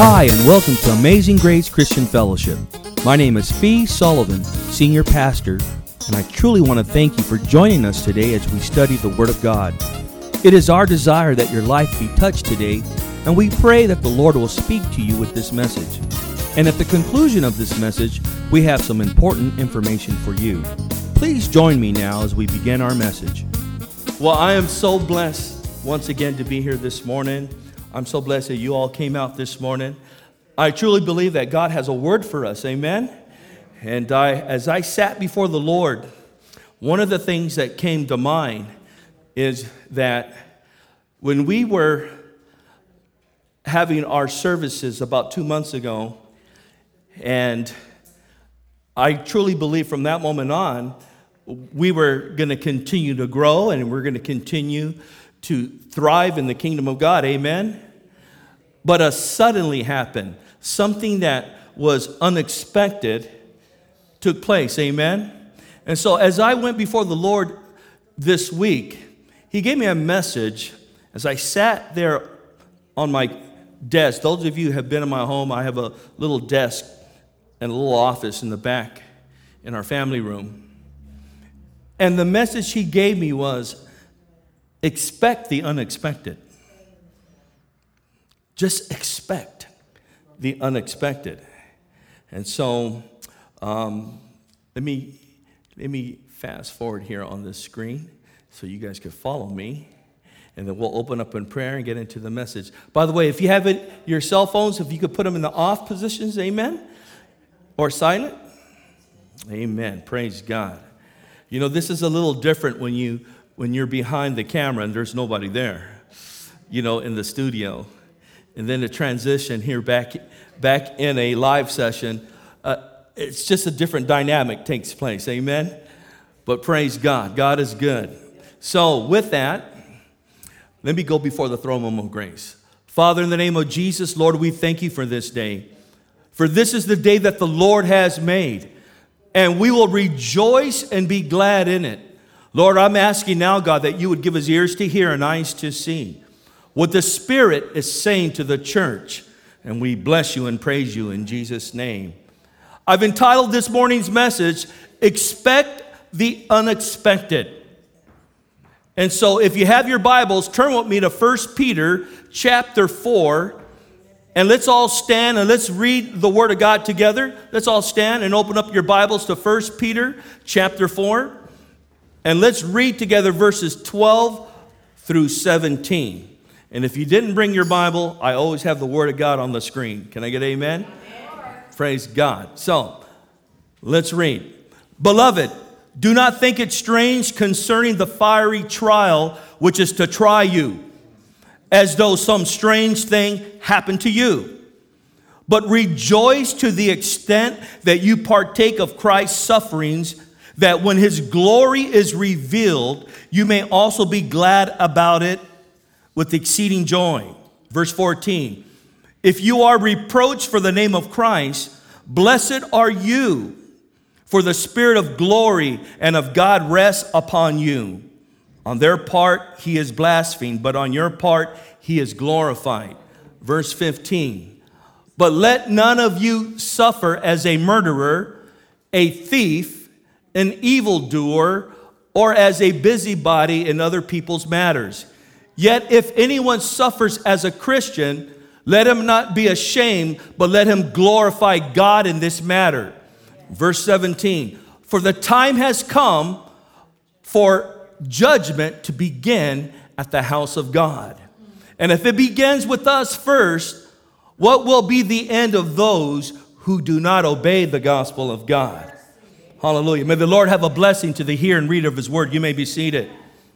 Hi, and welcome to Amazing Grace Christian Fellowship. My name is Fee Sullivan, Senior Pastor, and I truly want to thank you for joining us today as we study the Word of God. It is our desire that your life be touched today, and we pray that the Lord will speak to you with this message. And at the conclusion of this message, we have some important information for you. Please join me now as we begin our message. Well, I am so blessed once again to be here this morning. I'm so blessed that you all came out this morning. I truly believe that God has a word for us, amen? And as I sat before the Lord, one of the things that came to mind is that when we were having our services about 2 months ago, and I truly believe from that moment on, we were going to continue to grow and we're going to continue to thrive in the kingdom of God, amen? But a suddenly happened. Something that was unexpected took place, amen? And so as I went before the Lord this week, He gave me a message as I sat there on my desk. Those of you who have been in my home, I have a little desk and a little office in the back in our family room. And the message He gave me was, expect the unexpected. Just expect the unexpected. And so let me fast forward here on this screen so you guys can follow me. And then we'll open up in prayer and get into the message. By the way, if you have your cell phones, if you could put them in the off positions, amen? Or silent. Amen. Praise God. You know, this is a little different when you're behind the camera and there's nobody there, you know, in the studio. And then the transition here back in a live session, it's just a different dynamic takes place, amen? But praise God. God is good. So with that, let me go before the throne room of grace. Father, in the name of Jesus, Lord, we thank you for this day. For this is the day that the Lord has made, and we will rejoice and be glad in it. Lord, I'm asking now, God, that you would give us ears to hear and eyes to see what the Spirit is saying to the church. And we bless you and praise you in Jesus' name. I've entitled this morning's message, Expect the Unexpected. And so if you have your Bibles, turn with me to 1 Peter chapter 4. And let's all stand and let's read the Word of God together. Let's all stand and open up your Bibles to 1 Peter chapter 4. And let's read together verses 12 through 17. And if you didn't bring your Bible, I always have the Word of God on the screen. Can I get amen? Amen. Praise God. So, let's read. Beloved, do not think it strange concerning the fiery trial which is to try you, as though some strange thing happened to you. But rejoice to the extent that you partake of Christ's sufferings, that when His glory is revealed, you may also be glad about it with exceeding joy. Verse 14, if you are reproached for the name of Christ, blessed are you, for the Spirit of glory and of God rests upon you. On their part, He is blasphemed, but on your part, He is glorified. Verse 15, but let none of you suffer as a murderer, a thief, an evildoer, or as a busybody in other people's matters. Yet if anyone suffers as a Christian, let him not be ashamed, but let him glorify God in this matter. Verse 17, for the time has come for judgment to begin at the house of God. And if it begins with us first, what will be the end of those who do not obey the gospel of God? Hallelujah. May the Lord have a blessing to the hear and read of His word. You may be seated.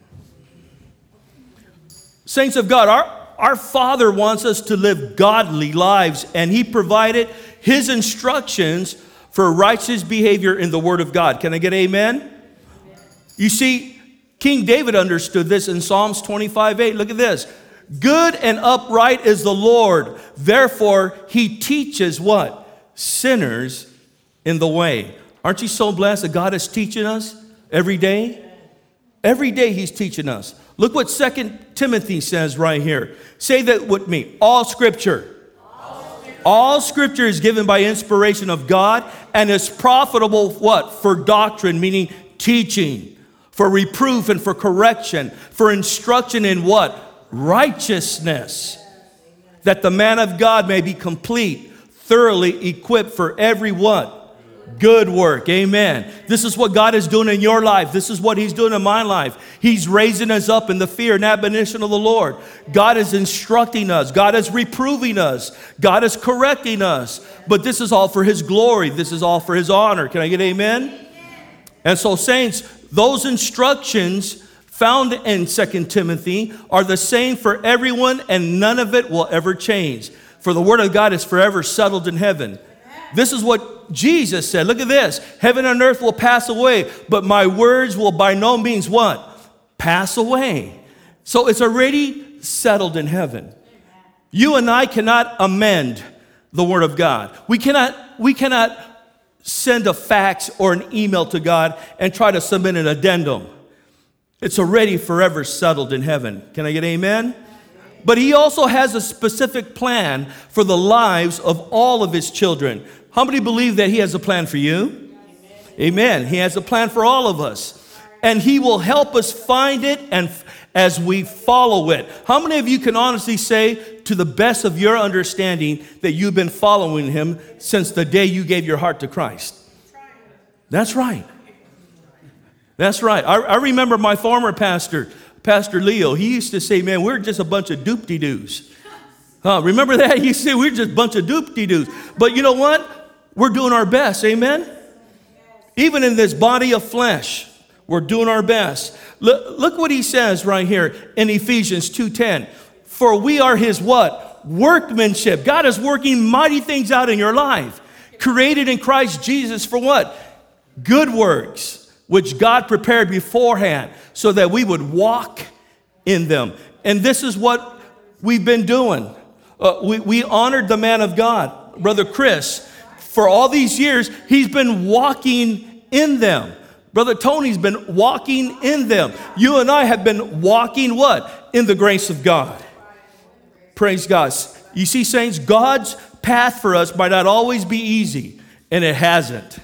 Saints of God, our Father wants us to live godly lives, and He provided His instructions for righteous behavior in the Word of God. Can I get amen? You see, King David understood this in Psalms 25:8. Look at this. Good and upright is the Lord. Therefore, He teaches what? Sinners in the way. Aren't you so blessed that God is teaching us every day? Every day He's teaching us. Look what 2 Timothy says right here. Say that with me. All Scripture All scripture is given by inspiration of God and is profitable, what? For doctrine, meaning teaching, for reproof and for correction, for instruction in what? Righteousness, that the man of God may be complete, thoroughly equipped for every what? Good work. Amen. This is what God is doing in your life. This is what he's doing in my life. He's raising us up in the fear and admonition of the Lord. God is instructing us. God is reproving us. God is correcting us. But this is all for his glory. This is all for his honor. Can I get amen? And so, saints, those instructions found in 2 Timothy are the same for everyone, and none of it will ever change. For the word of God is forever settled in heaven. This is what Jesus said. Look at this. Heaven and earth will pass away, but my words will by no means what? Pass away. So it's already settled in heaven. You and I cannot amend the word of God. We cannot send a fax or an email to God and try to submit an addendum. It's already forever settled in heaven. Can I get amen? But he also has a specific plan for the lives of all of his children. How many believe that he has a plan for you? Amen. He has a plan for all of us. And he will help us find it and as we follow it. How many of you can honestly say, to the best of your understanding, that you've been following him since the day you gave your heart to Christ? That's right. That's right. I remember my former pastor, Pastor Leo. He used to say, man, we're just a bunch of doop-de-doos. Remember that? He said, we're just a bunch of doop-de-doos. But you know what? We're doing our best. Amen? Even in this body of flesh, we're doing our best. Look what he says right here in Ephesians 2:10. For we are his what? Workmanship. God is working mighty things out in your life. Created in Christ Jesus for what? Good works, which God prepared beforehand so that we would walk in them. And this is what we've been doing. We honored the man of God, Brother Chris. For all these years, he's been walking in them. Brother Tony's been walking in them. You and I have been walking what? In the grace of God. Praise God. You see, saints, God's path for us might not always be easy, and it hasn't.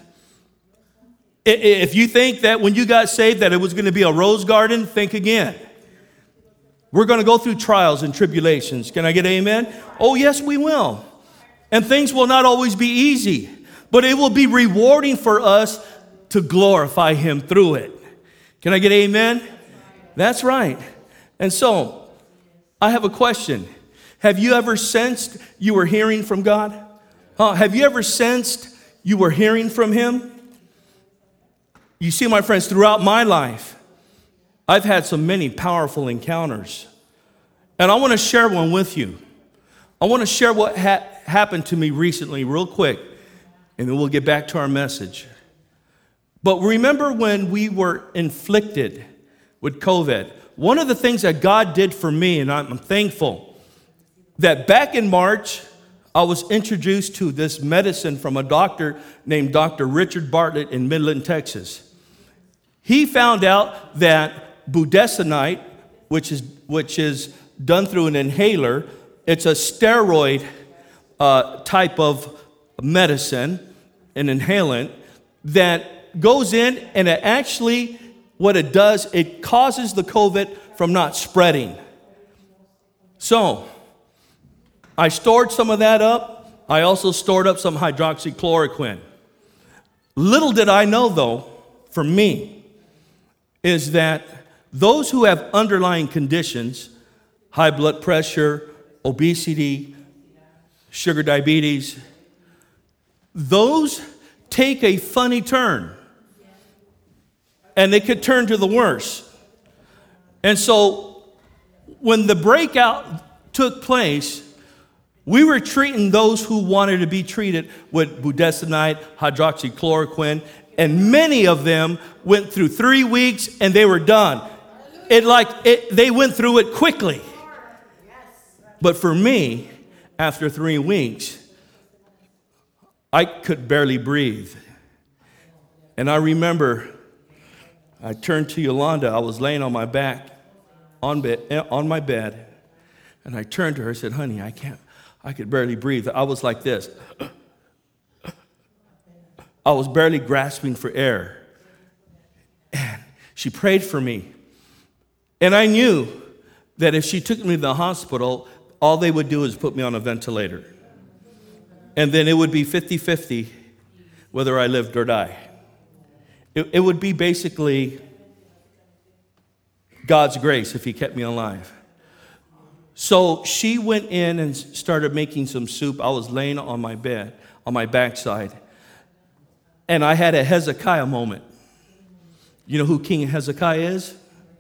If you think that when you got saved that it was going to be a rose garden, think again. We're going to go through trials and tribulations. Can I get amen? Oh, yes, we will. And things will not always be easy, but it will be rewarding for us to glorify him through it. Can I get amen? That's right. And so, I have a question. Have you ever sensed you were hearing from God? Have you ever sensed you were hearing from him? You see, my friends, throughout my life, I've had so many powerful encounters. And I want to share one with you. I want to share what happened to me recently real quick, and then we'll get back to our message. But remember when we were inflicted with COVID, one of the things that God did for me, and I'm thankful, that back in March, I was introduced to this medicine from a doctor named Dr. Richard Bartlett in Midland, Texas. He found out that budesonide, which is done through an inhaler, it's a steroid type of medicine, an inhalant, that goes in and it actually, what it does, it causes the COVID from not spreading. So, I stored some of that up. I also stored up some hydroxychloroquine. Little did I know, though, for me, is that those who have underlying conditions, high blood pressure, obesity, sugar diabetes, those take a funny turn. And they could turn to the worse. And so when the breakout took place, we were treating those who wanted to be treated with budesonide, hydroxychloroquine, and many of them went through 3 weeks and they were done. They went through it quickly. But for me, after 3 weeks, I could barely breathe. And I remember I turned to Yolanda. I was laying on my back on my bed, and I turned to her and said, honey, I could barely breathe. I was like this. I was barely grasping for air. And she prayed for me. And I knew that if she took me to the hospital, all they would do is put me on a ventilator. And then it would be 50-50 whether I lived or died. It would be basically God's grace if he kept me alive. So she went in and started making some soup. I was laying on my bed, on my backside. And I had a Hezekiah moment. You know who King Hezekiah is?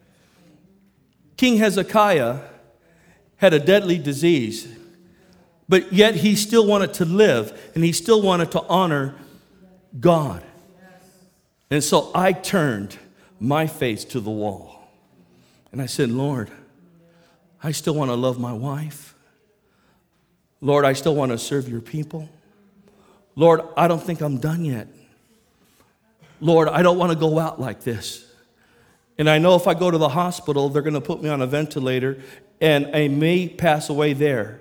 King Hezekiah had a deadly disease, but yet he still wanted to live, and he still wanted to honor God. And so I turned my face to the wall, and I said, Lord, I still want to love my wife. Lord, I still want to serve your people. Lord, I don't think I'm done yet. Lord, I don't want to go out like this. And I know if I go to the hospital, they're going to put me on a ventilator, and I may pass away there.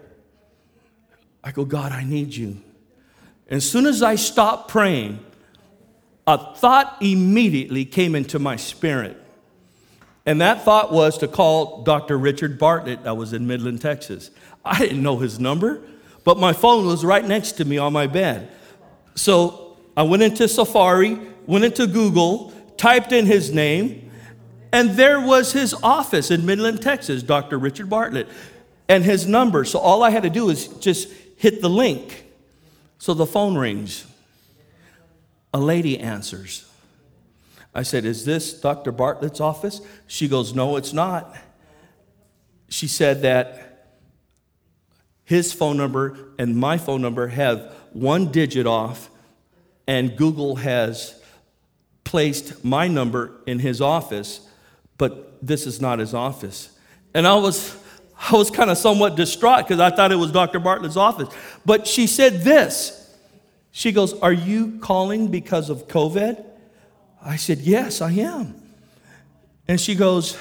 I go, God, I need you. And as soon as I stopped praying, a thought immediately came into my spirit. And that thought was to call Dr. Richard Bartlett. I was in Midland, Texas. I didn't know his number, but my phone was right next to me on my bed. So I went into Safari, went into Google, typed in his name, and there was his office in Midland, Texas, Dr. Richard Bartlett, and his number. So all I had to do is just hit the link. So the phone rings. A lady answers. I said, is this Dr. Bartlett's office? She goes, no, it's not. She said that his phone number and my phone number have one digit off, and Google has placed my number in his office, but this is not his office. And I was kind of somewhat distraught because I thought it was Dr. Bartlett's office. But she said this. She goes, are you calling because of COVID? I said, yes, I am. And she goes,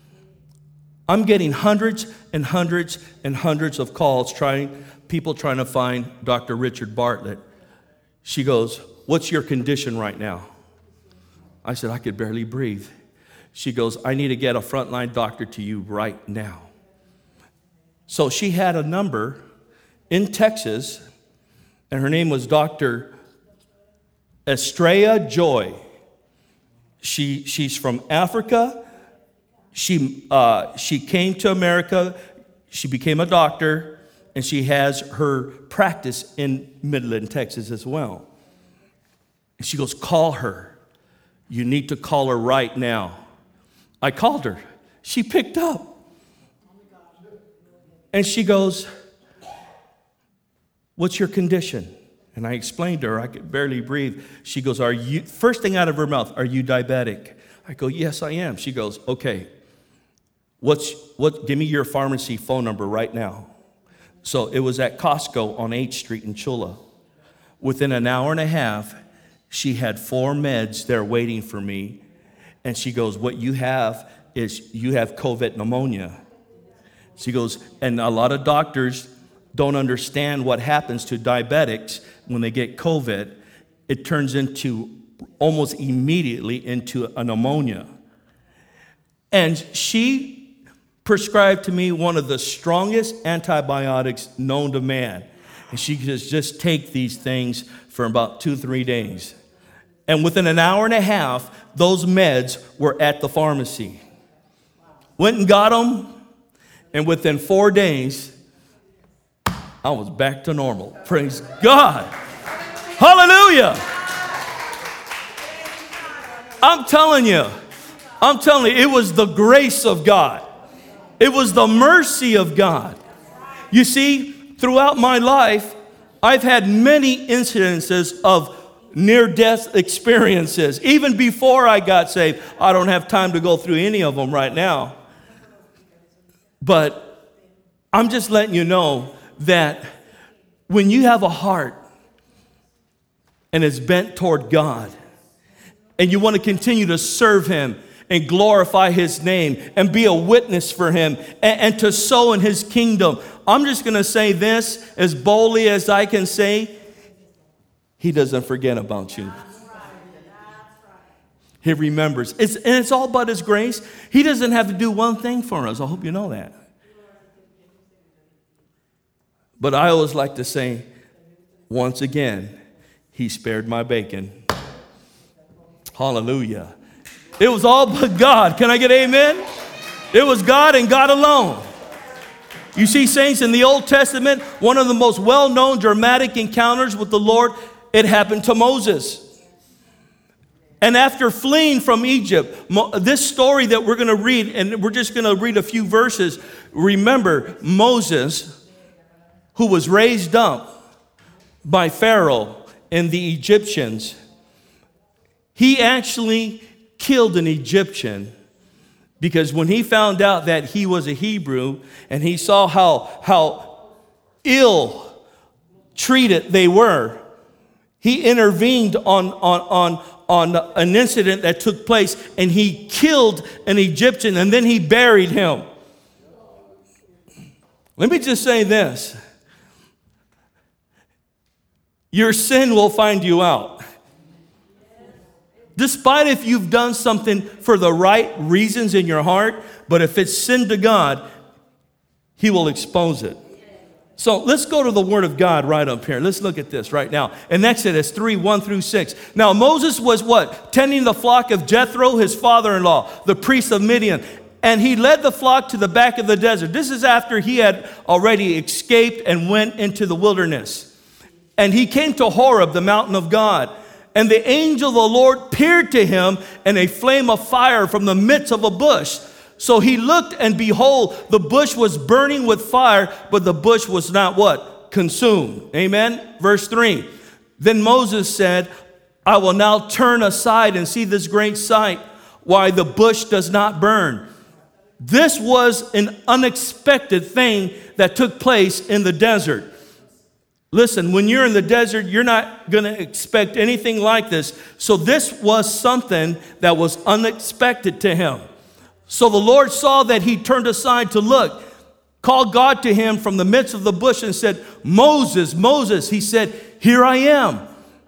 I'm getting hundreds and hundreds and hundreds of calls people trying to find Dr. Richard Bartlett. She goes, what's your condition right now? I said, I could barely breathe. She goes, I need to get a frontline doctor to you right now. So she had a number in Texas, and her name was Dr. Estrella Joy. She's from Africa. She came to America. She became a doctor, and she has her practice in Midland, Texas as well. And she goes, call her. You need to call her right now. I called her. She picked up. And she goes, what's your condition? And I explained to her, I could barely breathe. She goes, first thing out of her mouth, are you diabetic? I go, yes, I am. She goes, okay, give me your pharmacy phone number right now. So it was at Costco on 8th Street in Chula. Within an hour and a half, she had 4 meds there waiting for me. And she goes, what you have is you have COVID pneumonia. She goes, and a lot of doctors don't understand what happens to diabetics when they get COVID. It turns into almost immediately into a pneumonia. And she prescribed to me one of the strongest antibiotics known to man. And she says, just take these things for about 2-3 days. And within an hour and a half, those meds were at the pharmacy. Went and got them, and within 4 days, I was back to normal. Praise God. Hallelujah. I'm telling you, it was the grace of God. It was the mercy of God. You see, throughout my life, I've had many incidences of near-death experiences. Even before I got saved, I don't have time to go through any of them right now. But I'm just letting you know that when you have a heart and it's bent toward God, and you want to continue to serve Him, and glorify his name and be a witness for him and to sow in his kingdom. I'm just going to say this as boldly as I can say, he doesn't forget about you. He remembers. It's all about his grace. He doesn't have to do one thing for us. I hope you know that. But I always like to say, once again, he spared my bacon. Hallelujah. It was all but God. Can I get amen? It was God and God alone. You see, saints, in the Old Testament, one of the most well-known dramatic encounters with the Lord, it happened to Moses. And after fleeing from Egypt, this story that we're going to read, and we're just going to read a few verses. Remember, Moses, who was raised up by Pharaoh and the Egyptians, he actually killed an Egyptian because when he found out that he was a Hebrew and he saw how ill treated they were, he intervened on an incident that took place, and he killed an Egyptian, and then he buried him. Let me just say this. Your sin will find you out. Despite if you've done something for the right reasons in your heart, but if it's sin to God, he will expose it. So let's go to the Word of God right up here. Let's look at this right now. In Exodus 3:1-6. Now Moses was what? Tending the flock of Jethro, his father-in-law, the priest of Midian. And he led the flock to the back of the desert. This is after he had already escaped and went into the wilderness. And he came to Horeb, the mountain of God. And the angel of the Lord appeared to him in a flame of fire from the midst of a bush. So he looked, and behold, the bush was burning with fire, but the bush was not what? Consumed. Amen? Verse 3. Then Moses said, I will now turn aside and see this great sight, why the bush does not burn. This was an unexpected thing that took place in the desert. Listen, when you're in the desert, you're not going to expect anything like this. So this was something that was unexpected to him. So the Lord saw that he turned aside to look, called God to him from the midst of the bush and said, Moses, Moses. He said, here I am.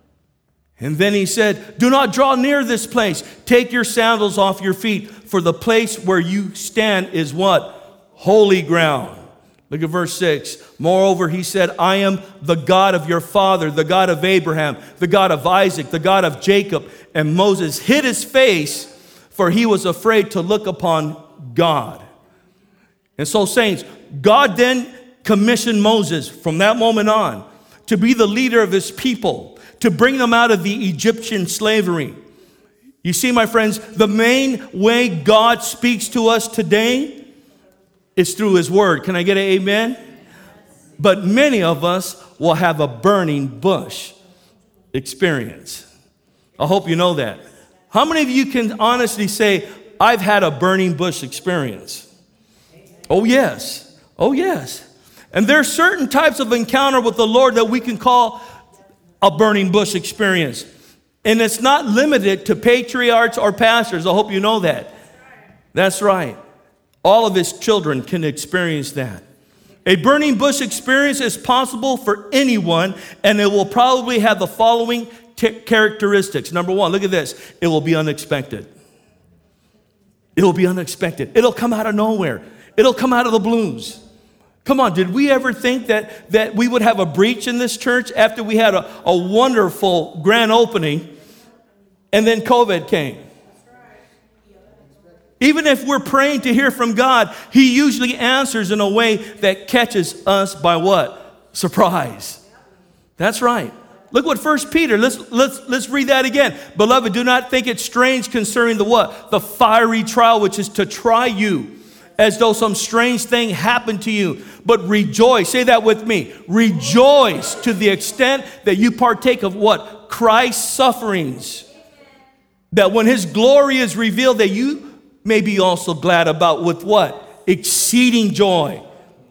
And then he said, do not draw near this place. Take your sandals off your feet, for the place where you stand is what? Holy ground. Look at verse 6. Moreover, he said, I am the God of your father, the God of Abraham, the God of Isaac, the God of Jacob. And Moses hid his face, for he was afraid to look upon God. And so, saints, God then commissioned Moses from that moment on to be the leader of his people, to bring them out of the Egyptian slavery. You see, my friends, the main way God speaks to us today is through his word. Can I get an amen? But many of us will have a burning bush experience. I hope you know that. How many of you can honestly say, I've had a burning bush experience? Oh, yes. Oh, yes. And there are certain types of encounter with the Lord that we can call a burning bush experience. And it's not limited to patriarchs or pastors. I hope you know that. That's right. All of his children can experience that. A burning bush experience is possible for anyone, and it will probably have the following characteristics. Number one, look at this. It will be unexpected. It will be unexpected. It'll come out of nowhere. It'll come out of the blues. Come on, did we ever think that we would have a breach in this church after we had a wonderful grand opening and then COVID came? Even if we're praying to hear from God, he usually answers in a way that catches us by what? Surprise. That's right. Look what 1 Peter, let's read that again. Beloved, do not think it strange concerning the what? The fiery trial which is to try you, as though some strange thing happened to you. But rejoice, say that with me. Rejoice to the extent that you partake of what? Christ's sufferings. That when his glory is revealed, that you may be also glad about with what? Exceeding joy.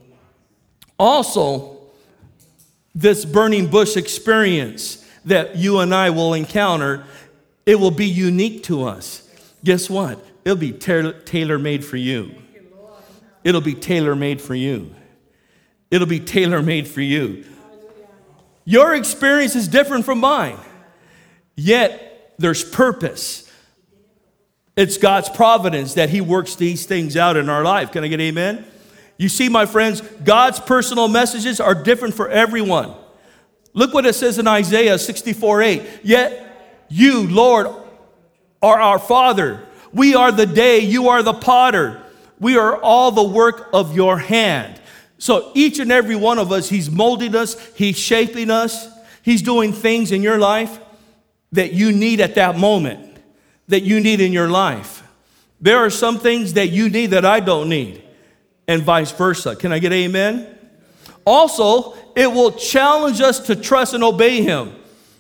Also, this burning bush experience that you and I will encounter, it will be unique to us. Guess what? it'll be tailor-made for you. It'll be tailor-made for you. It'll be tailor-made for you. Your experience is different from mine, yet there's purpose. It's God's providence that he works these things out in our life. Can I get amen? You see, my friends, God's personal messages are different for everyone. Look what it says in Isaiah 64:8. Yet you, Lord, are our Father. We are the day, you are the potter. We are all the work of your hand. So each and every one of us, he's molding us, he's shaping us, he's doing things in your life that you need at that moment, that you need in your life. There are some things that you need that I don't need, and vice versa. Can I get amen? Also, it will challenge us to trust and obey him.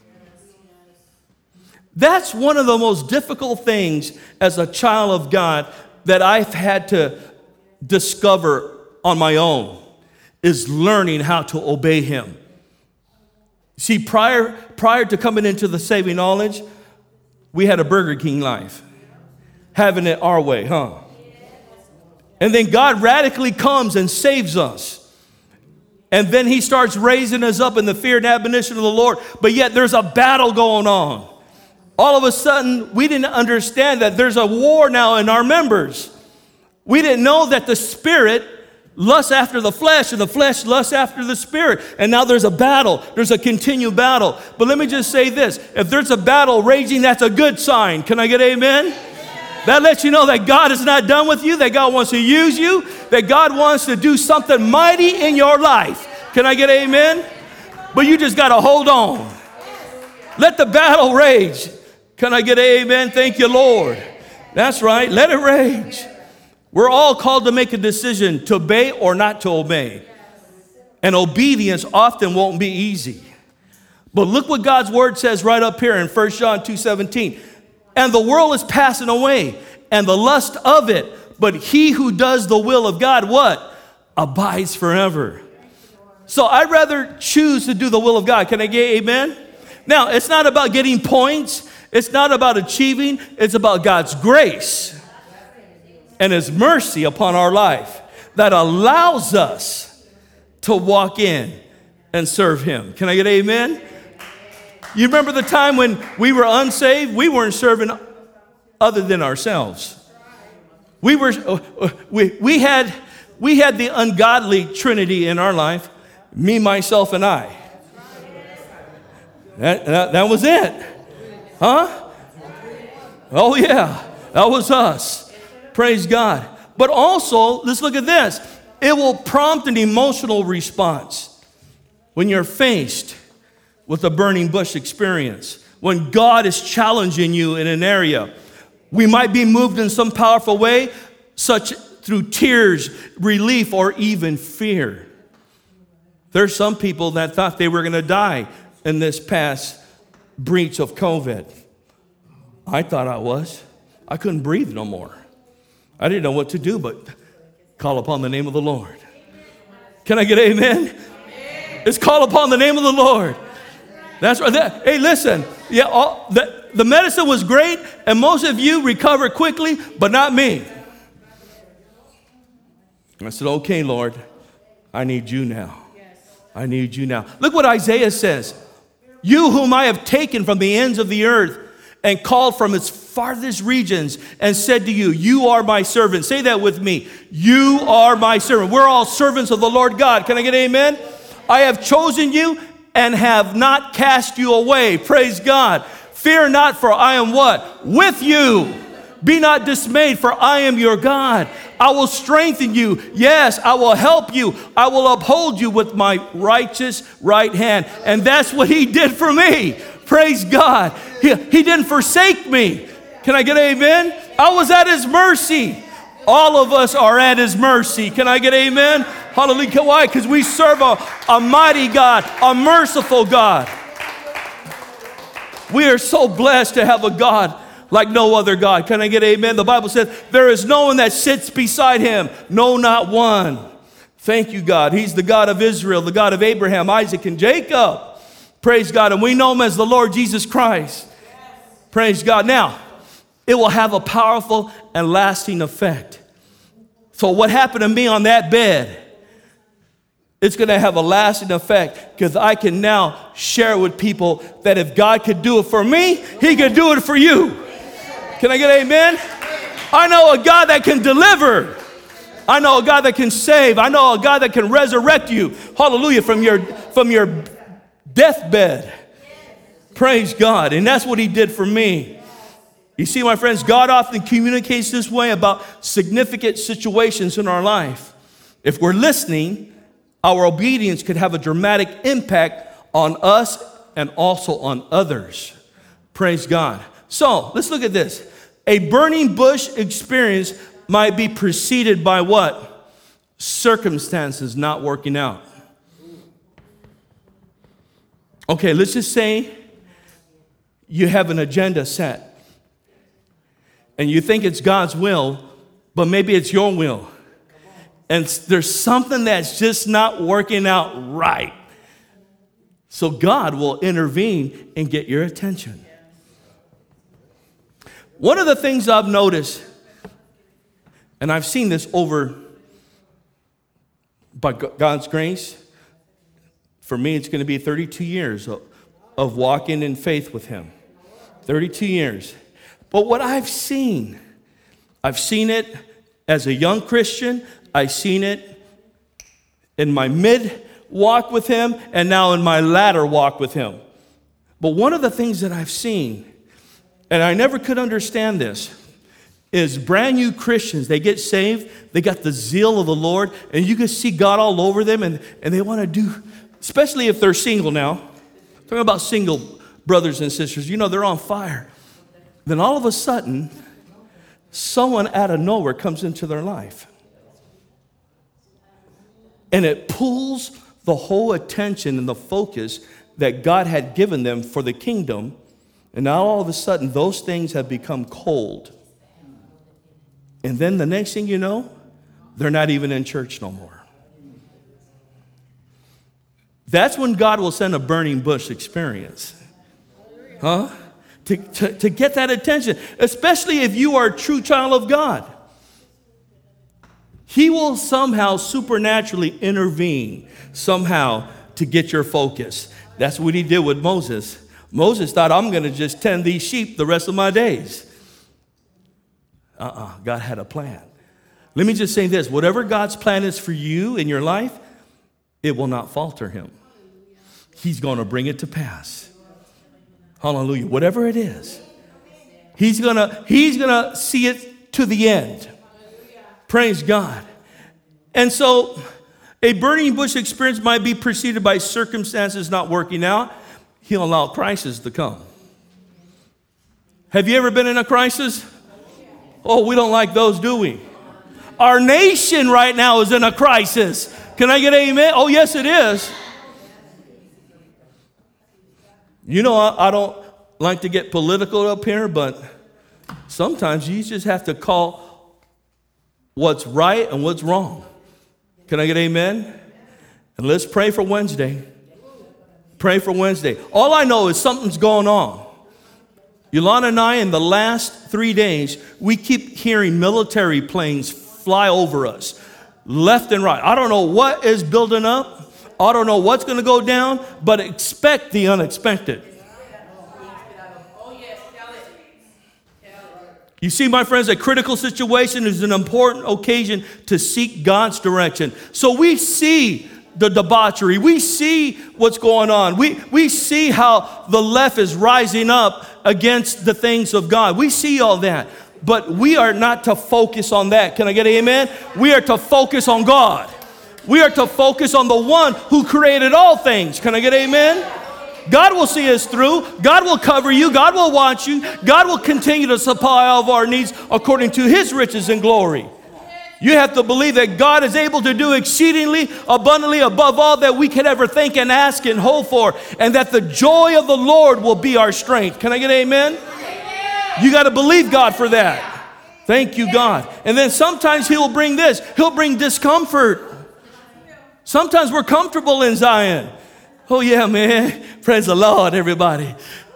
That's one of the most difficult things as a child of God that I've had to discover on my own, is learning how to obey him. See, prior to coming into the saving knowledge, we had a Burger King life, having it our way, huh? And then God radically comes and saves us. And then he starts raising us up in the fear and admonition of the Lord. But yet there's a battle going on. All of a sudden, we didn't understand that there's a war now in our members. We didn't know that the spirit lusts after the flesh and the flesh lusts after the spirit. And now there's a battle. There's a continued battle. But let me just say this. If there's a battle raging, that's a good sign. Can I get amen? That lets you know that God is not done with you, that God wants to use you, that God wants to do something mighty in your life. Can I get amen? But you just got to hold on. Let the battle rage. Can I get amen? Thank you, Lord. That's right. Let it rage. We're all called to make a decision to obey or not to obey. And obedience often won't be easy. But look what God's word says right up here in 1 John 2:17. And the world is passing away, and the lust of it. But he who does the will of God, what? Abides forever. So I'd rather choose to do the will of God. Can I get amen? Now, it's not about getting points. It's not about achieving. It's about God's grace and his mercy upon our life that allows us to walk in and serve him. Can I get amen? You remember the time when we were unsaved? We weren't serving other than ourselves. We had the ungodly trinity in our life, me, myself, and I. That was it. Huh? Oh yeah, that was us. Praise God. But also, let's look at this. It will prompt an emotional response when you're faced with a burning bush experience. When God is challenging you in an area, we might be moved in some powerful way, such through tears, relief, or even fear. There's some people that thought they were going to die in this past breach of COVID. I thought I was. I couldn't breathe no more. I didn't know what to do but call upon the name of the Lord. Can I get amen? It's call upon the name of the Lord. That's right. Hey, listen. Yeah, the medicine was great, and most of you recovered quickly, but not me. I said, okay, Lord, I need you now. I need you now. Look what Isaiah says. You whom I have taken from the ends of the earth and called from its farthest regions and said to you, you are my servant. Say that with me. You are my servant. We're all servants of the Lord God. Can I get amen? I have chosen you and have not cast you away. Praise God. Fear not, for I am what? With you. Be not dismayed, for I am your God. I will strengthen you. Yes, I will help you. I will uphold you with my righteous right hand. And that's what he did for me. Praise God. He didn't forsake me. Can I get amen? I was at his mercy. All of us are at his mercy. Can I get amen? Hallelujah. Why? Because we serve a mighty God, a merciful God. We are so blessed to have a God like no other God. Can I get amen? The Bible says, there is no one that sits beside him. No, not one. Thank you, God. He's the God of Israel, the God of Abraham, Isaac, and Jacob. Praise God. And we know him as the Lord Jesus Christ. Praise God. Now, it will have a powerful and lasting effect. So what happened to me on that bed, it's going to have a lasting effect because I can now share with people that if God could do it for me, he could do it for you. Can I get an amen? I know a God that can deliver. I know a God that can save. I know a God that can resurrect you. Hallelujah, from your deathbed. Praise God. And that's what he did for me. You see, my friends, God often communicates this way about significant situations in our life. If we're listening, our obedience could have a dramatic impact on us and also on others. Praise God. So let's look at this. A burning bush experience might be preceded by what? Circumstances not working out. Okay, let's just say you have an agenda set and you think it's God's will, but maybe it's your will. And there's something that's just not working out right. So God will intervene and get your attention. One of the things I've noticed, and I've seen this over by God's grace, for me it's going to be 32 years of walking in faith with him. 32 years. But what I've seen it as a young Christian, I've seen it in my mid walk with him, and now in my latter walk with him. But one of the things that I've seen, and I never could understand this, is brand new Christians, they get saved, they got the zeal of the Lord, and you can see God all over them, and they want to do, especially if they're single now. I'm talking about single brothers and sisters, they're on fire. Then all of a sudden, someone out of nowhere comes into their life. And it pulls the whole attention and the focus that God had given them for the kingdom. And now all of a sudden, those things have become cold. And then the next thing you know, they're not even in church no more. That's when God will send a burning bush experience. Huh? To get that attention, especially if you are a true child of God. He will somehow supernaturally intervene somehow to get your focus. That's what he did with Moses. Moses thought, I'm going to just tend these sheep the rest of my days. God had a plan. Let me just say this. Whatever God's plan is for you in your life, it will not falter him. He's going to bring it to pass. Hallelujah. Whatever it is, he's gonna see it to the end. Praise God. And so a burning bush experience might be preceded by circumstances not working out. He'll allow crisis to come. Have you ever been in a crisis? Oh, we don't like those, do we? Our nation right now is in a crisis. Can I get an amen? Oh, yes, it is. I don't like to get political up here, but sometimes you just have to call what's right and what's wrong. Can I get amen? And let's pray for Wednesday. Pray for Wednesday. All I know is something's going on. Yolanda and I, in the last 3 days, we keep hearing military planes fly over us, left and right. I don't know what is building up. I don't know what's going to go down, but expect the unexpected. You see, my friends, a critical situation is an important occasion to seek God's direction. So we see the debauchery. We see what's going on. We see how the left is rising up against the things of God. We see all that. But we are not to focus on that. Can I get an amen? We are to focus on God. We are to focus on the one who created all things. Can I get amen? God will see us through. God will cover you. God will watch you. God will continue to supply all of our needs according to his riches and glory. You have to believe that God is able to do exceedingly abundantly above all that we could ever think and ask and hope for, and that the joy of the Lord will be our strength. Can I get amen? You got to believe God for that. Thank you, God. And then sometimes he'll bring this. He'll bring discomfort. Sometimes we're comfortable in Zion. Oh, yeah, man. Praise the Lord, everybody.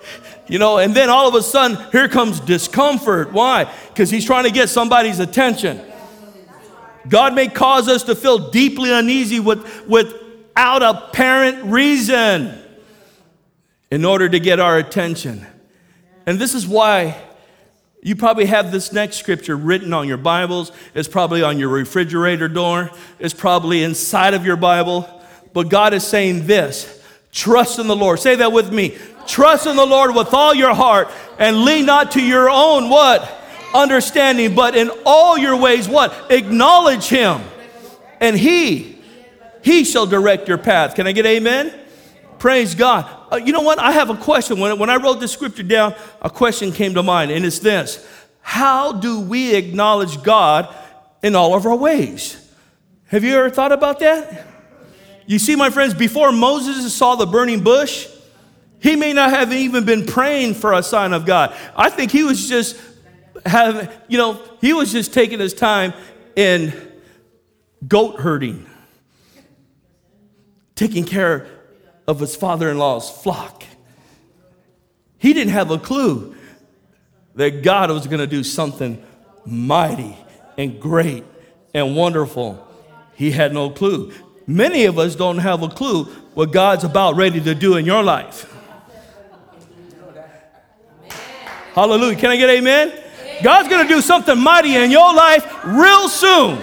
And then all of a sudden, here comes discomfort. Why? Because he's trying to get somebody's attention. God may cause us to feel deeply uneasy without apparent reason in order to get our attention. And this is why you probably have this next scripture written on your Bibles. It's probably on your refrigerator door. It's probably inside of your Bible. But God is saying this: trust in the Lord. Say that with me. Trust in the Lord with all your heart and lean not to your own what? Understanding, but in all your ways what? Acknowledge him, and he shall direct your path. Can I get amen? Praise God. You know what? I have a question. When I wrote this scripture down, a question came to mind, and it's this: how do we acknowledge God in all of our ways? Have you ever thought about that? You see, my friends, before Moses saw the burning bush, he may not have even been praying for a sign of God. I think he was just taking his time in goat herding, taking care of his father-in-law's flock. He didn't have a clue that God was going to do something mighty and great and wonderful. He had no clue. Many of us don't have a clue what God's about ready to do in your life. Hallelujah. Can I get amen? God's going to do something mighty in your life real soon.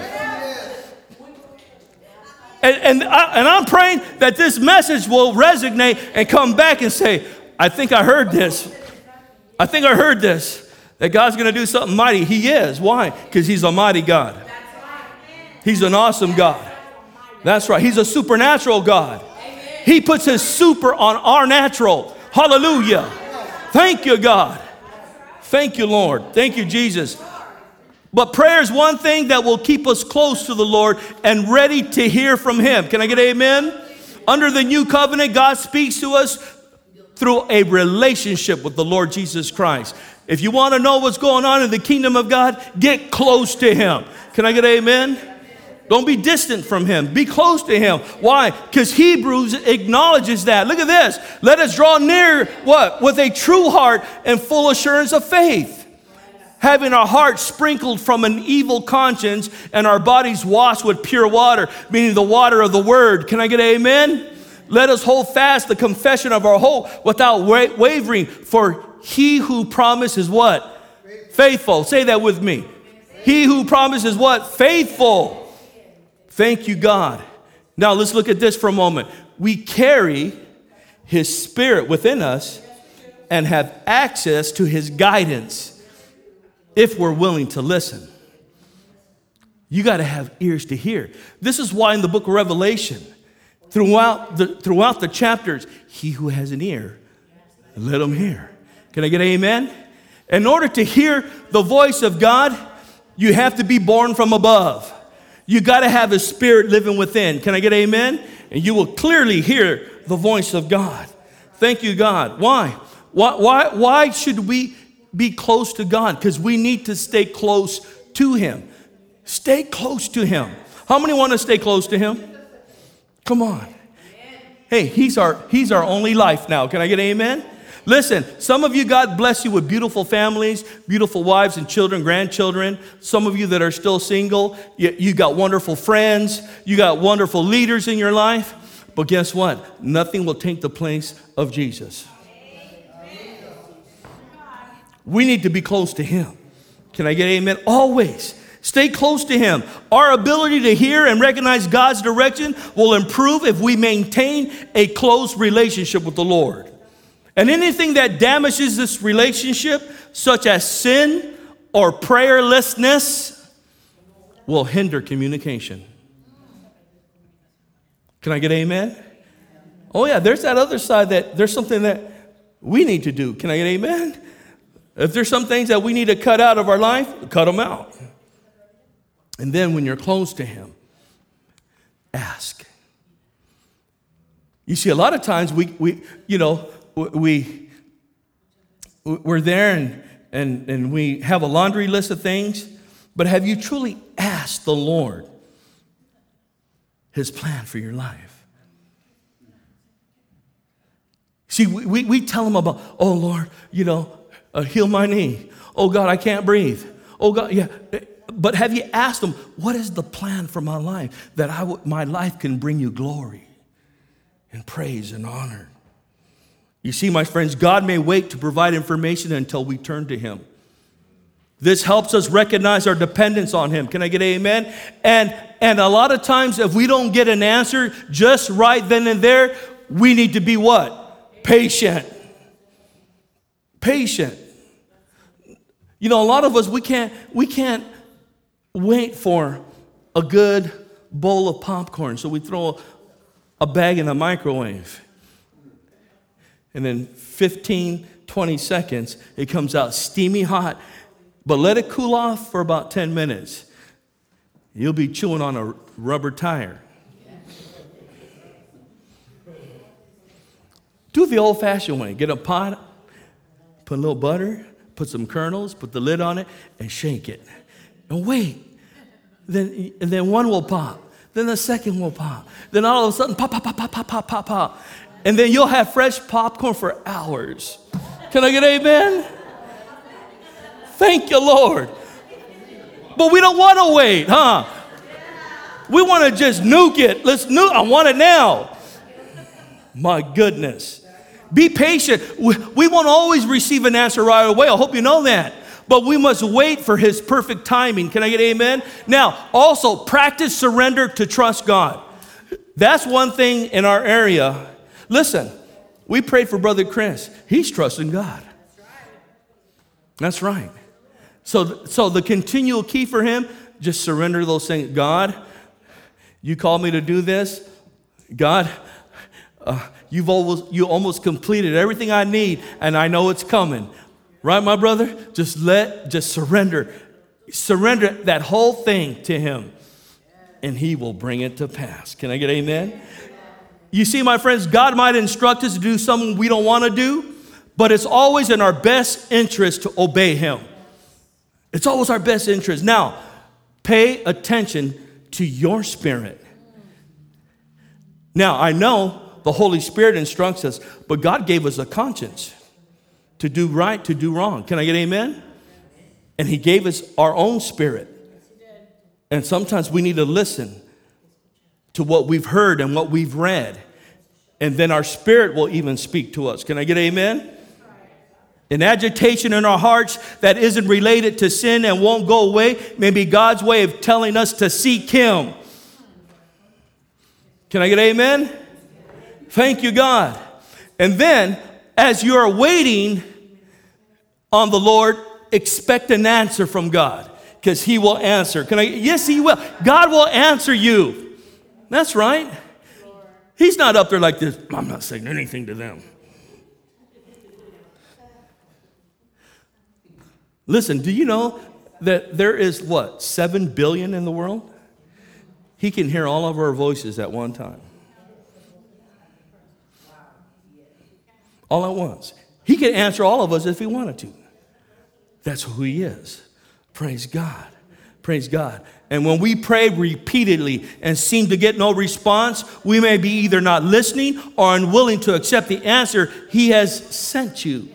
And I'm praying that this message will resonate and come back and say, I think I heard this. I think I heard this. That God's going to do something mighty. He is. Why? Because he's a mighty God. He's an awesome God. That's right. He's a supernatural God. He puts his super on our natural. Hallelujah. Thank you, God. Thank you, Lord. Thank you, Jesus. But prayer is one thing that will keep us close to the Lord and ready to hear from him. Can I get amen? Under the new covenant, God speaks to us through a relationship with the Lord Jesus Christ. If you want to know what's going on in the kingdom of God, get close to him. Can I get amen? Don't be distant from him. Be close to him. Why? Because Hebrews acknowledges that. Look at this. Let us draw near, what? With a true heart and full assurance of faith. Having our hearts sprinkled from an evil conscience and our bodies washed with pure water, meaning the water of the word. Can I get amen? Let us hold fast the confession of our hope without wavering, for he who promises what? Faithful. Say that with me. He who promises what? Faithful. Thank you, God. Now let's look at this for a moment. We carry his spirit within us and have access to his guidance if we're willing to listen. You got to have ears to hear. This is why in the book of Revelation, throughout the chapters, he who has an ear, let him hear. Can I get an amen? In order to hear the voice of God, you have to be born from above. You got to have his spirit living within. Can I get amen? And you will clearly hear the voice of God. Thank you, God. Why? Why should we be close to God? Because we need to stay close to him. Stay close to him. How many want to stay close to him? Come on. Hey, he's our only life now. Can I get an amen? Listen, some of you, God bless you with beautiful families, beautiful wives and children, grandchildren. Some of you that are still single, you got wonderful friends. You got wonderful leaders in your life. But guess what? Nothing will take the place of Jesus. We need to be close to him. Can I get an amen? Always. Stay close to him. Our ability to hear and recognize God's direction will improve if we maintain a close relationship with the Lord. And anything that damages this relationship, such as sin or prayerlessness, will hinder communication. Can I get an amen? Oh yeah, there's that other side that there's something that we need to do. Can I get an amen? If there's some things that we need to cut out of our life, cut them out. And then when you're close to him, ask. You see, a lot of times we're there and we have a laundry list of things, but have you truly asked the Lord his plan for your life? See, we tell them about, oh, Lord, heal my knee. Oh, God, I can't breathe. Oh, God, yeah. But have you asked them, what is the plan for my life? That my life can bring you glory and praise and honor. You see, my friends, God may wait to provide information until we turn to him. This helps us recognize our dependence on him. Can I get an amen? And a lot of times, if we don't get an answer just right then and there, we need to be what? Patient. Patient. A lot of us, we can't wait for a good bowl of popcorn. So we throw a bag in the microwave. And then 15, 20 seconds, it comes out steamy hot. But let it cool off for about 10 minutes. You'll be chewing on a rubber tire. Do it the old-fashioned way. Get a pot, put a little butter, put some kernels, put the lid on it, and shake it. And wait. And then one will pop. Then the second will pop. Then all of a sudden, pop, pop, pop, pop, pop, pop, pop, pop. And then you'll have fresh popcorn for hours. Can I get an amen? Thank you, Lord. But we don't want to wait, huh? We want to just nuke it. Let's nuke. I want it now. My goodness. Be patient. We won't always receive an answer right away. I hope you know that. But we must wait for his perfect timing. Can I get amen? Now, also, practice surrender to trust God. That's one thing in our area. Listen, we prayed for Brother Chris. He's trusting God. That's right. So the continual key for him, just surrender those things. God, you called me to do this. God, you almost completed everything I need, and I know it's coming. Right, my brother? Just surrender. Surrender that whole thing to him, and he will bring it to pass. Can I get amen? You see, my friends, God might instruct us to do something we don't want to do, but it's always in our best interest to obey him. It's always our best interest. Now, pay attention to your spirit. Now, I know the Holy Spirit instructs us, but God gave us a conscience to do right, to do wrong. Can I get amen? And he gave us our own spirit. And sometimes we need to listen to what we've heard and what we've read. And then our spirit will even speak to us. Can I get amen? An agitation in our hearts that isn't related to sin and won't go away may be God's way of telling us to seek him. Can I get amen? Thank you, God. And then, as you're waiting on the Lord, expect an answer from God, because he will answer. Yes, he will. God will answer you. That's right. He's not up there like this. I'm not saying anything to them. Listen, do you know that there is, 7 billion in the world? He can hear all of our voices at one time. All at once. He can answer all of us if he wanted to. That's who he is. Praise God. Praise God. And when we pray repeatedly and seem to get no response, we may be either not listening or unwilling to accept the answer he has sent you.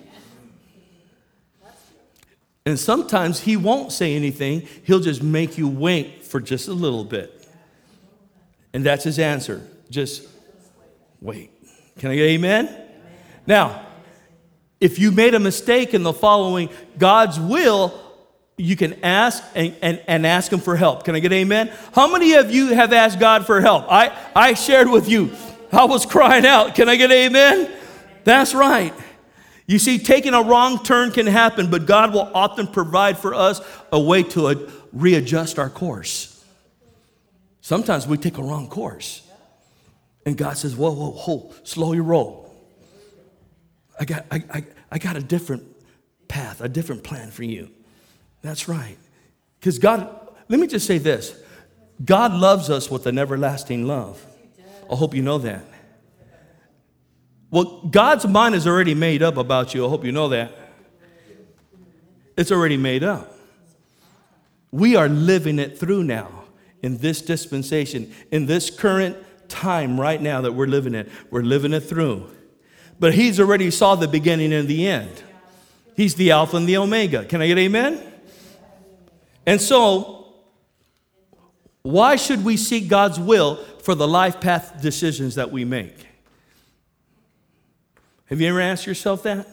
And sometimes he won't say anything. He'll just make you wait for just a little bit. And that's his answer. Just wait. Can I get amen? Now, if you made a mistake in the following God's will, you can ask and ask him for help. Can I get amen? How many of you have asked God for help? I shared with you. I was crying out. Can I get amen? That's right. You see, taking a wrong turn can happen, but God will often provide for us a way to readjust our course. Sometimes we take a wrong course, and God says, whoa, hold, slow your roll. I got a different path, a different plan for you. That's right. Because God, let me just say this. God loves us with an everlasting love. I hope you know that. Well, God's mind is already made up about you. I hope you know that. It's already made up. We are living it through now in this dispensation, in this current time right now that we're living it. We're living it through. But he's already saw the beginning and the end. He's the Alpha and the Omega. Can I get amen? And so, why should we seek God's will for the life path decisions that we make? Have you ever asked yourself that?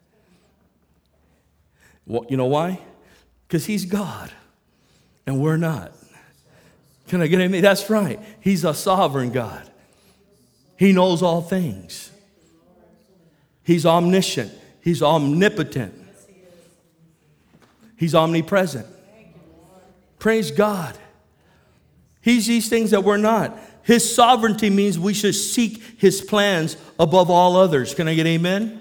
Well, you know why? Because he's God and we're not. Can I get amen? That's right. He's a sovereign God. He knows all things. He's omniscient. He's omnipotent. He's omnipresent. Praise God. He's these things that we're not. His sovereignty means we should seek his plans above all others. Can I get amen?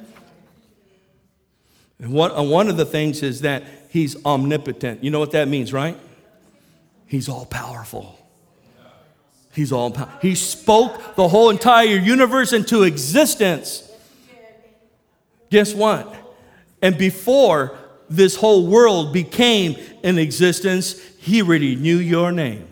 And one of the things is that he's omnipotent. You know what that means, right? He's all powerful. He's all powerful. He spoke the whole entire universe into existence. Guess what? And before this whole world became in existence, he already knew your name.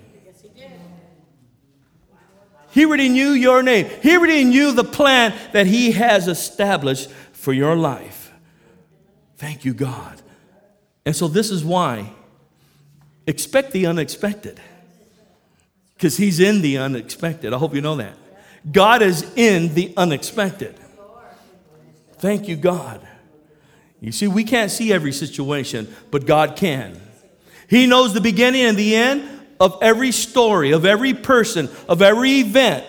He already knew your name. He already knew the plan that he has established for your life. Thank you, God. And so this is why expect the unexpected. Because he's in the unexpected. I hope you know that. God is in the unexpected. Thank you, God. You see, we can't see every situation, but God can. He knows the beginning and the end of every story, of every person, of every event.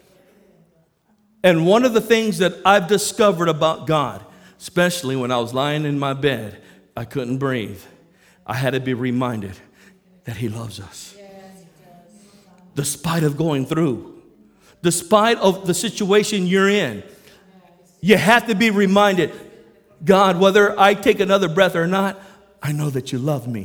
And one of the things that I've discovered about God, especially when I was lying in my bed, I couldn't breathe. I had to be reminded that he loves us. Despite of going through, despite of the situation you're in, you have to be reminded, God, whether I take another breath or not, I know that you love me.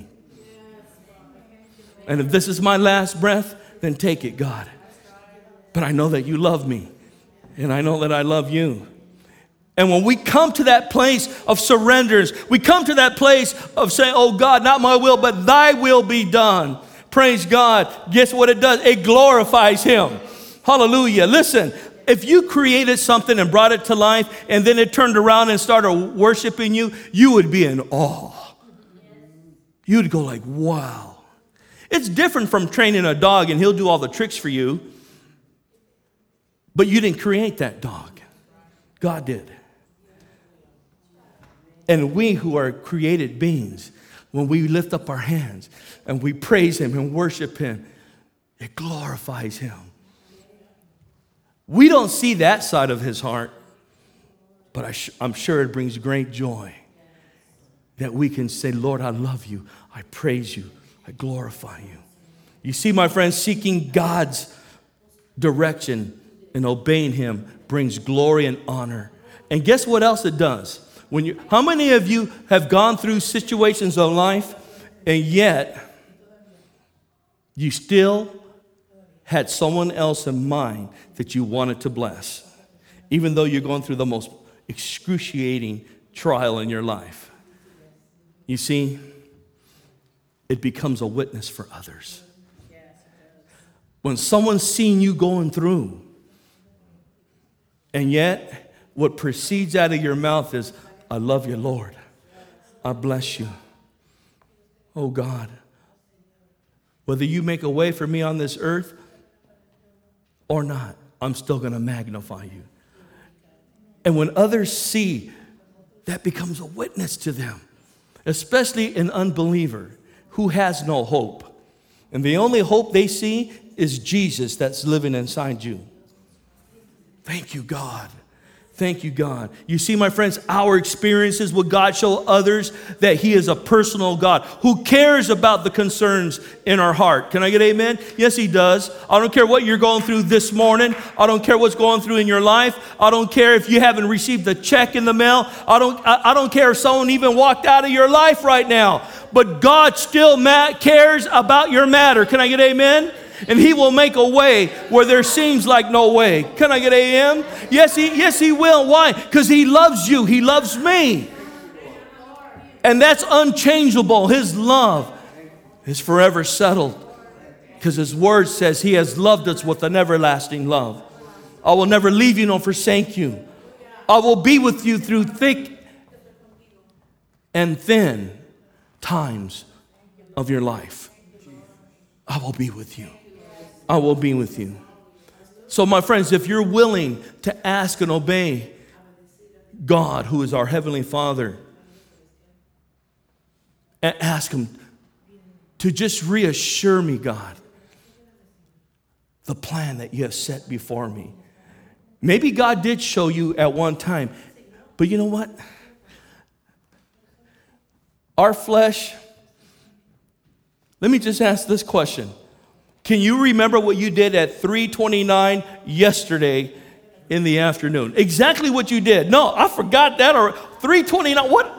And if this is my last breath, then take it, God. But I know that you love me, and I know that I love you. And when we come to that place of surrenders, we come to that place of saying, oh God, not my will, but thy will be done. Praise God. Guess what it does? It glorifies him. Hallelujah. Listen, if you created something and brought it to life and then it turned around and started worshiping you, you would be in awe. You'd go like, wow. It's different from training a dog and he'll do all the tricks for you. But you didn't create that dog. God did. And we who are created beings, when we lift up our hands and we praise him and worship him, it glorifies him. We don't see that side of his heart, but I'm sure it brings great joy that we can say, Lord, I love you. I praise you. I glorify you. You see, my friends, seeking God's direction and obeying him brings glory and honor. And guess what else it does? How many of you have gone through situations of life and yet you still had someone else in mind that you wanted to bless, even though you're going through the most excruciating trial in your life? You see, it becomes a witness for others. When someone's seen you going through, and yet what proceeds out of your mouth is, I love you, Lord. I bless you. Oh God, whether you make a way for me on this earth or not, I'm still going to magnify you. And when others see, that becomes a witness to them, especially an unbeliever who has no hope. And the only hope they see is Jesus that's living inside you. Thank you, God. Thank you, God. You see, my friends, our experiences with God show others that he is a personal God who cares about the concerns in our heart. Can I get amen? Yes, he does. I don't care what you're going through this morning. I don't care what's going through in your life. I don't care if you haven't received a check in the mail. I don't care if someone even walked out of your life right now. But God still cares about your matter. Can I get amen? And he will make a way where there seems like no way. Can I get amen? Yes, he will. Why? Because he loves you. He loves me. And that's unchangeable. His love is forever settled. Because his word says he has loved us with an everlasting love. I will never leave you nor forsake you. I will be with you through thick and thin times of your life. I will be with you. I will be with you. So my friends, if you're willing to ask and obey God, who is our Heavenly Father, and ask Him to just reassure me, God, the plan that you have set before me. Maybe God did show you at one time, but you know what? Our flesh, let me just ask this question. Can you remember what you did at 3:29 yesterday in the afternoon? Exactly what you did. No, I forgot that. Or 3:29, what?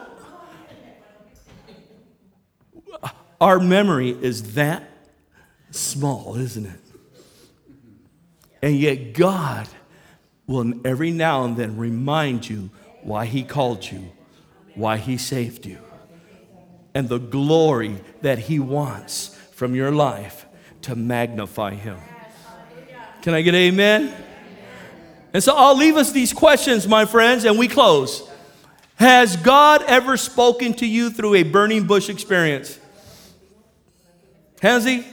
Our memory is that small, isn't it? And yet God will every now and then remind you why He called you, why He saved you, and the glory that He wants from your life to magnify Him. Can I get an amen? And so I'll leave us these questions, my friends, and we close. Has God ever spoken to you through a burning bush experience? Has He?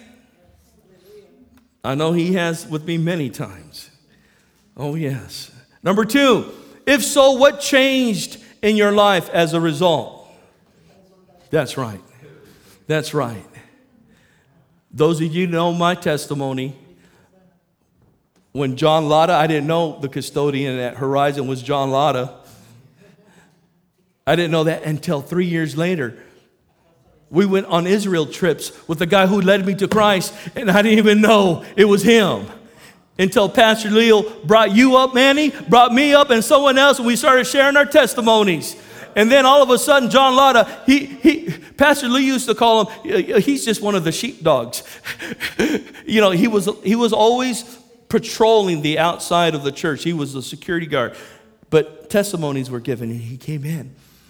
I know He has with me many times. Oh, yes. Number 2, if so, what changed in your life as a result? That's right. That's right. Those of you who know my testimony, when John Latta, I didn't know the custodian at Horizon was John Latta. I didn't know that until 3 years later. We went on Israel trips with the guy who led me to Christ, and I didn't even know it was him. Until Pastor Leo brought you up, Manny, brought me up, and someone else, and we started sharing our testimonies. And then all of a sudden, John Latta, Pastor Lee used to call him, he's just one of the sheepdogs. You know, he was always patrolling the outside of the church. He was the security guard. But testimonies were given, and he came in.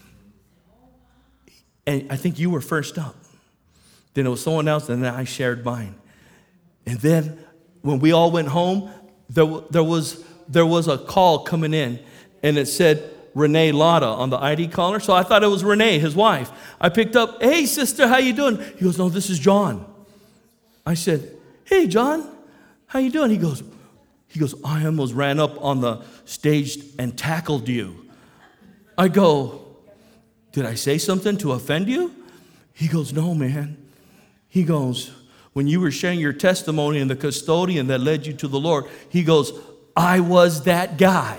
And I think you were first up. Then it was someone else, and then I shared mine. And then when we all went home, there was a call coming in, and it said Renee Latta on the ID caller. So I thought it was Renee, his wife. I picked up, hey, sister, how you doing? He goes, no, this is John. I said, hey, John, how you doing? He goes, I almost ran up on the stage and tackled you. I go, did I say something to offend you? He goes, no, man. He goes, when you were sharing your testimony and the custodian that led you to the Lord, he goes, I was that guy.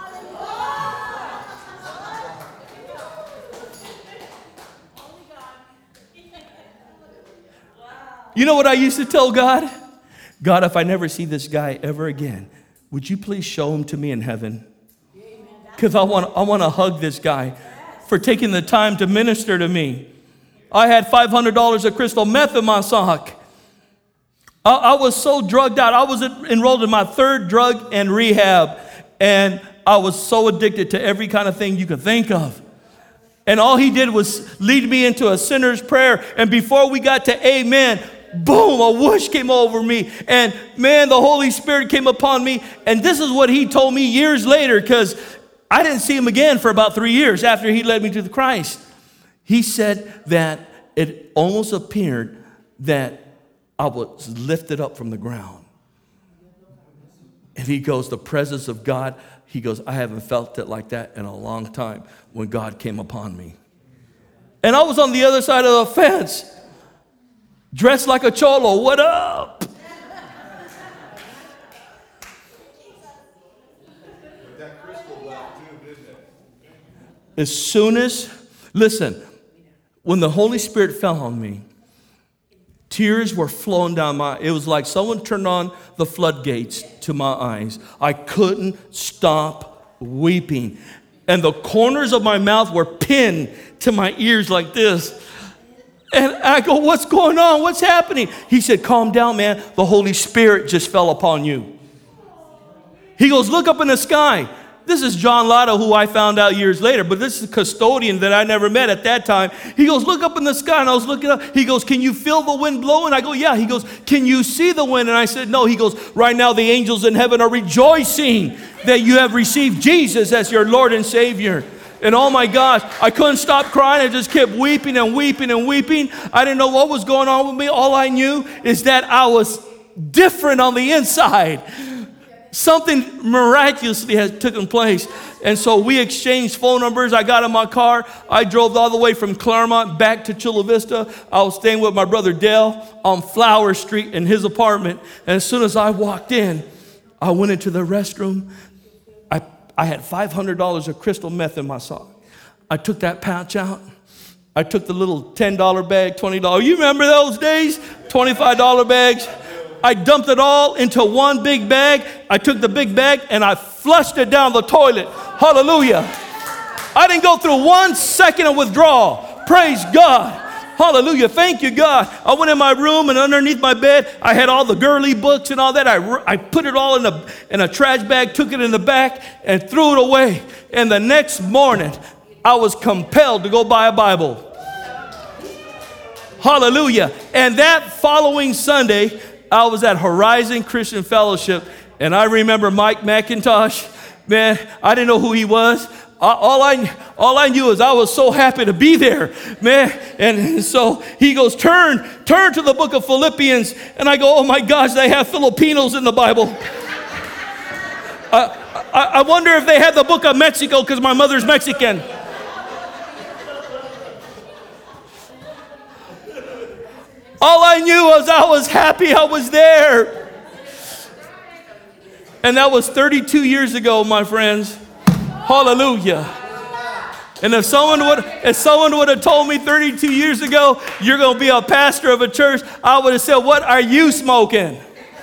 You know what I used to tell God? God, if I never see this guy ever again, would you please show him to me in heaven? Because I want to hug this guy for taking the time to minister to me. I had $500 of crystal meth in my sock. I was so drugged out. I was enrolled in my 3rd drug and rehab, and I was so addicted to every kind of thing you could think of. And all he did was lead me into a sinner's prayer, and before we got to amen, boom, a whoosh came over me, and man, the Holy Spirit came upon me, and this is what he told me years later, because I didn't see him again for about 3 years after he led me to the Christ. He said that it almost appeared that I was lifted up from the ground. And he goes, the presence of God, he goes, I haven't felt it like that in a long time when God came upon me. And I was on the other side of the fence, dressed like a cholo. What up? As soon as, listen, when the Holy Spirit fell on me, tears were flowing down it was like someone turned on the floodgates to my eyes. I couldn't stop weeping. And the corners of my mouth were pinned to my ears like this. And I go, what's going on? What's happening? He said, calm down, man. The Holy Spirit just fell upon you. He goes, look up in the sky. This is John Lotto, who I found out years later, but this is a custodian that I never met at that time. He goes, look up in the sky, and I was looking up. He goes, can you feel the wind blowing? I go, yeah. He goes, can you see the wind? And I said, no. He goes, right now the angels in heaven are rejoicing that you have received Jesus as your Lord and Savior. And oh my gosh, I couldn't stop crying. I just kept weeping and weeping and weeping. I didn't know what was going on with me. All I knew is that I was different on the inside. Something miraculously has taken place. And so we exchanged phone numbers. I got in my car. I drove all the way from Claremont back to Chula Vista. I was staying with my brother Dale on Flower Street in his apartment. And as soon as I walked in, I went into the restroom. I had $500 of crystal meth in my sock. I took that pouch out. I took the little $10 bag, $20. You remember those days? $25 bags. I dumped it all into one big bag. I took the big bag and I flushed it down the toilet. Hallelujah. I didn't go through 1 second of withdrawal. Praise God. Hallelujah. Thank you, God. I went in my room, and underneath my bed, I had all the girly books and all that. I put it all in a trash bag, took it in the back, and threw it away. And the next morning, I was compelled to go buy a Bible. Hallelujah. And that following Sunday, I was at Horizon Christian Fellowship, and I remember Mike McIntosh. Man, I didn't know who he was. All I knew is I was so happy to be there, man. And so he goes, turn to the book of Philippians. And I go, oh my gosh, they have Filipinos in the Bible. I wonder if they have the book of Mexico, because my mother's Mexican. All I knew was I was happy I was there. And that was 32 years ago, my friends. Hallelujah. And if someone would have told me 32 years ago, you're going to be a pastor of a church, I would have said, what are you smoking?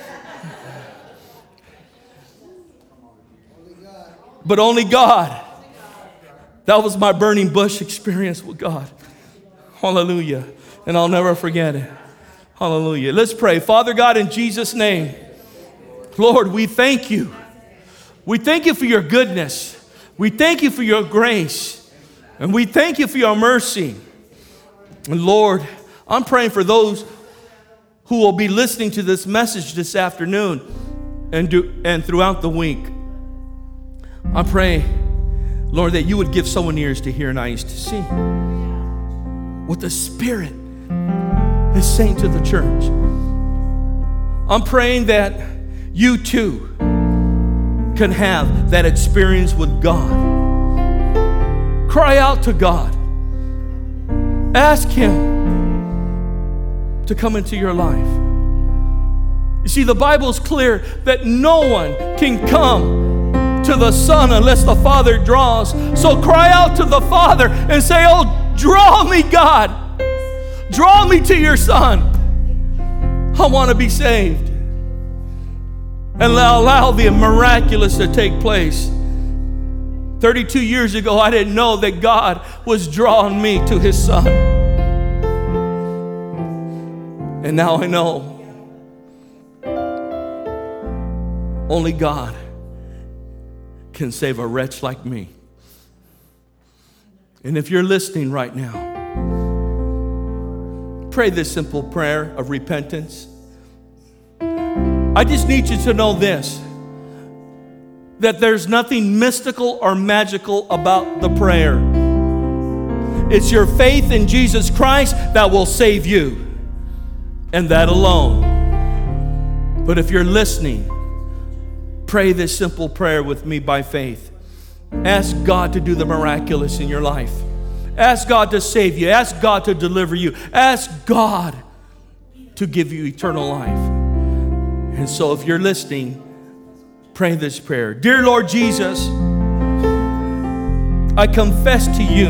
But only God. That was my burning bush experience with God. Hallelujah. And I'll never forget it. Hallelujah. Let's pray. Father God, in Jesus' name, Lord, we thank you. We thank you for your goodness. We thank you for your grace. And we thank you for your mercy. And Lord, I'm praying for those who will be listening to this message this afternoon and throughout the week. I pray, Lord, that you would give someone ears to hear and eyes to see what the Spirit is saying to the church. I'm praying that you too can have that experience with God. Cry out to God. Ask Him to come into your life. You see, the Bible is clear that no one can come to the Son unless the Father draws. So cry out to the Father and say, oh, draw me, God. Draw me to your Son. I want to be saved. And allow the miraculous to take place. 32 years ago, I didn't know that God was drawing me to His Son. And now I know. Only God can save a wretch like me. And if you're listening right now, pray this simple prayer of repentance. I just need you to know this, that there's nothing mystical or magical about the prayer. It's your faith in Jesus Christ that will save you, and that alone. But if you're listening, pray this simple prayer with me by faith. Ask God to do the miraculous in your life. Ask God to save you. Ask God to deliver you. Ask God to give you eternal life. And so if you're listening, pray this prayer. Dear Lord Jesus, I confess to you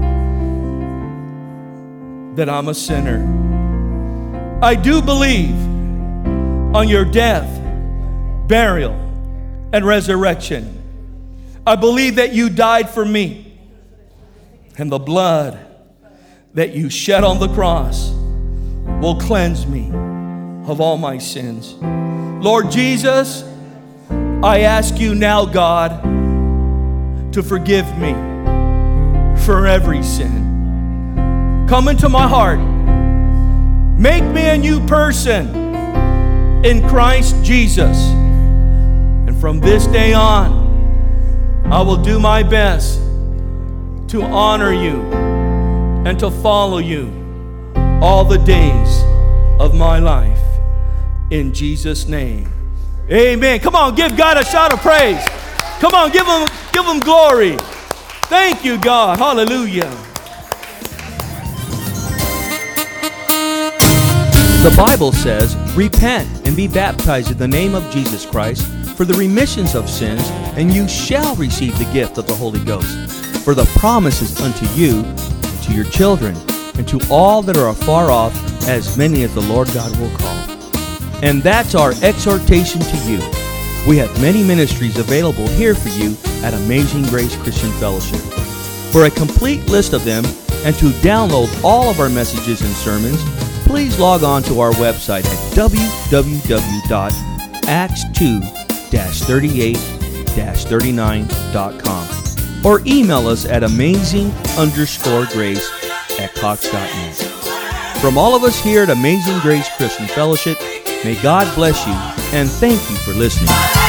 that I'm a sinner. I do believe on your death, burial, and resurrection. I believe that you died for me, and the blood that you shed on the cross will cleanse me of all my sins. Lord Jesus, I ask you now, God, to forgive me for every sin. Come into my heart. Make me a new person in Christ Jesus. And from this day on, I will do my best to honor you and to follow you all the days of my life. In Jesus' name, amen. Come on, give God a shout of praise. Come on, give him glory. Thank you, God. Hallelujah. The Bible says, repent and be baptized in the name of Jesus Christ for the remissions of sins, and you shall receive the gift of the Holy Ghost. For the promise is unto you, and to your children, and to all that are afar off, as many as the Lord God will call. And that's our exhortation to you. We have many ministries available here for you at Amazing Grace Christian Fellowship. For a complete list of them and to download all of our messages and sermons, please log on to our website at www.acts2-38-39.com or email us at amazing_grace@cox.net. From all of us here at Amazing Grace Christian Fellowship, may God bless you and thank you for listening.